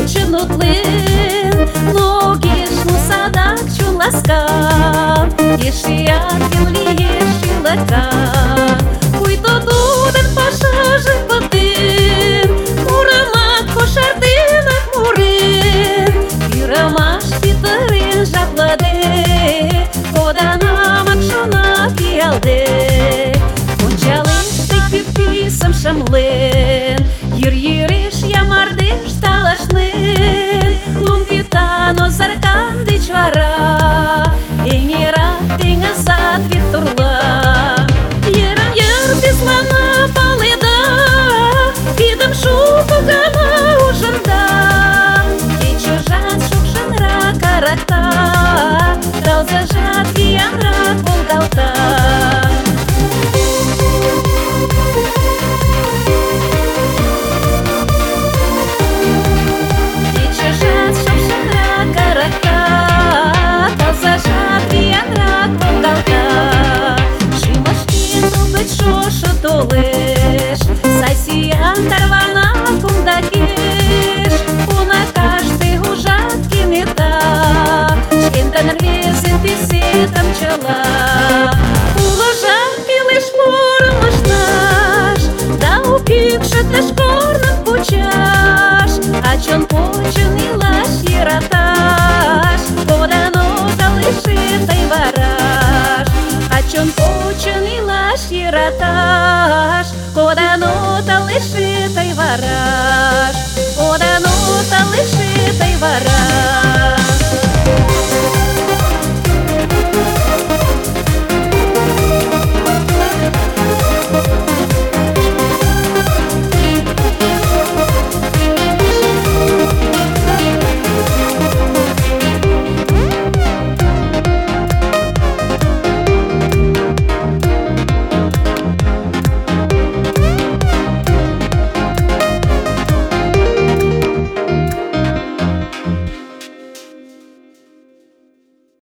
дівчину тлин, логічну садак чун ласкав, як він лієш і лека. Уй то дуден пошажив один, мурамак пошардина мурин, і рамаш пітерин жапладе, подана макшона піалде. Почали штик пісом шамлин, їр-їриш ямардиш талашнин, лумпітано зарканди чвара, еңера теңа сад вітурла. Єрам-єр біслана палида, підам шупугана ужында, і чужат шукшанра каракта, дал зажат віянра полгалта. Лиш, сайсіян тарвана кундакиш, уна кажди гужатки не так, шкінта нервізин пісітам чола. Уложанки лиш пормаш наш, да упікше те шкорнам почаш, а чон почен і лаш єраташ, подано та лиши та й вараш, а чон почен і лаш єраташ, подано та лиши та й вараш, подано та лиши та й вараш.